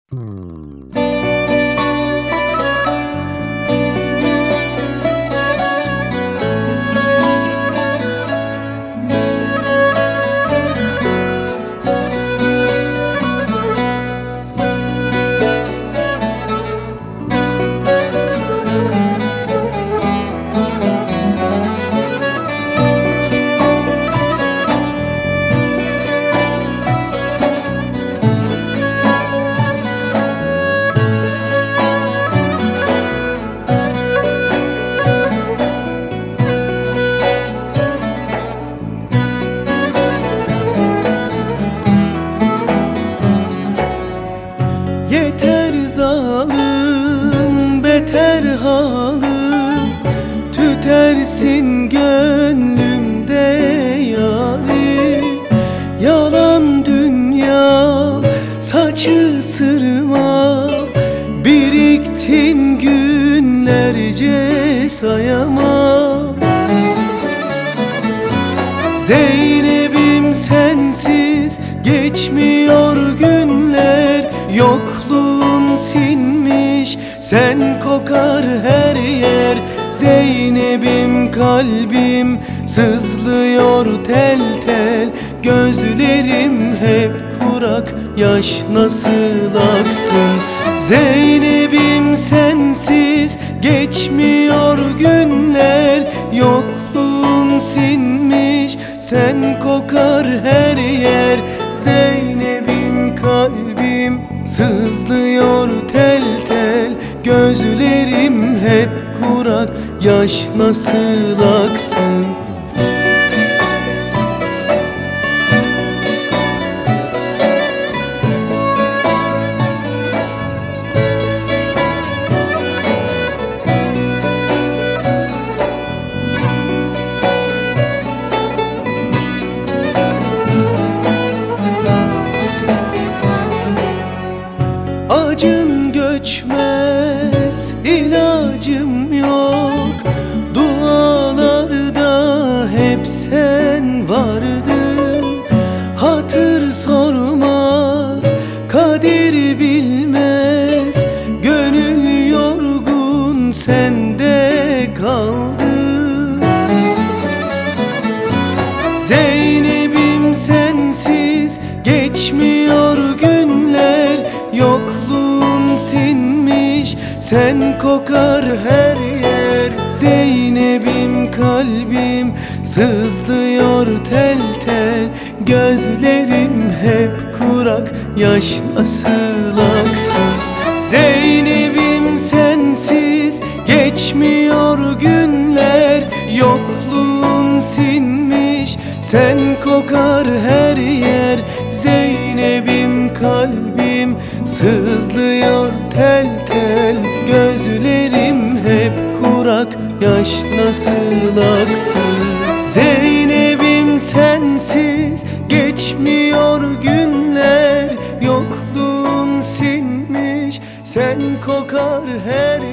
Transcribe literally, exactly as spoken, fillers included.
Yeter zalim, beter halim, tütersin gönlümde yâri. Yalan dünya, saçı sırma, biriktin günlerce sayamam. Zeynep'im sensiz geçmiyor günler, yokluğun sinmiş, sen kokar her yer. Zeynep'im kalbim sızlıyor tel tel, gözlerim hep kurak, yaş nasıl aksın? Zeynep'im sensiz geçmiyor günler, yokluğun sinmiş, sen kokar her yer. Zeynep'im kalbim sızlıyor tel tel, gözlerim hep kurak, yaş nasıl aksın? Acın göçmez, ilacım yok, dualarda hep sen vardın. Hatır sormaz, kadir bilmez, gönül yorgun sende kaldı. Zeynep'im sensiz geçmiyor günler, yokluğun sinmiş, sen kokar her yer. Zeynep'im kalbim sızlıyor tel tel, gözlerim hep kurak, yaş nasıl aksın? Zeynep'im sensiz geçmiyor günler, yokluğun sinmiş, sen kokar her yer. Zeynep'im kalbim sızlıyor tel tel, gözlerim hep kurak, yaş nasıl aksın? Zeynep'im sensiz geçmiyor günler, yokluğun sinmiş, sen kokar her